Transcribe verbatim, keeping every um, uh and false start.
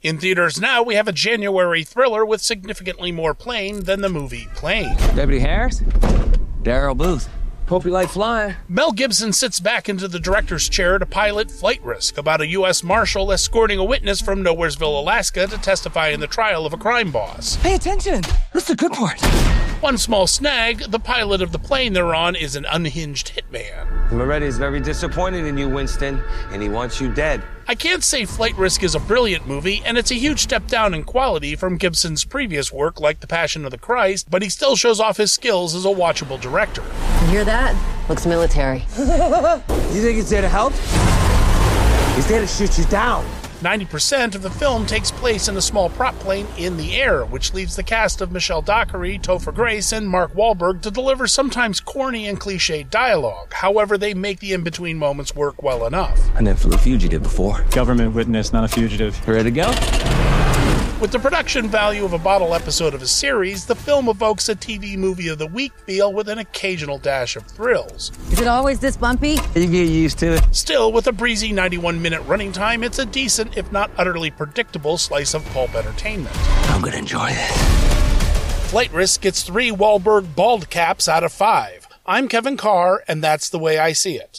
In theaters now, we have a January thriller with significantly more plane than the movie Plane. Deputy Harris? Daryl Booth. Hope you like flying. Mel Gibson sits back into the director's chair to pilot Flight Risk, about a U S Marshal escorting a witness from Nowheresville, Alaska to testify in the trial of a crime boss. Pay attention! That's the good part. One small snag, the pilot of the plane they're on is an unhinged hitman. Moretti is very disappointed in you, Winston, and he wants you dead. I can't say Flight Risk is a brilliant movie, and it's a huge step down in quality from Gibson's previous work like The Passion of the Christ, but he still shows off his skills as a watchable director. You hear that? Looks military. You think he's there to help? He's there to shoot you down. ninety percent of the film takes place in a small prop plane in the air, which leaves the cast of Michelle Dockery, Topher Grace, and Mark Wahlberg to deliver sometimes corny and cliched dialogue. However, they make the in-between moments work well enough. I never flew a fugitive before. Government witness, not a fugitive. Ready to go? With the production value of a bottle episode of a series, the film evokes a T V movie of the week feel with an occasional dash of thrills. Is it always this bumpy? You get used to it. Still, with a breezy ninety-one minute running time, it's a decent, if not utterly predictable, slice of pulp entertainment. I'm gonna enjoy this. Flight Risk gets three Wahlberg bald caps out of five. I'm Kevin Carr, and that's the way I see it.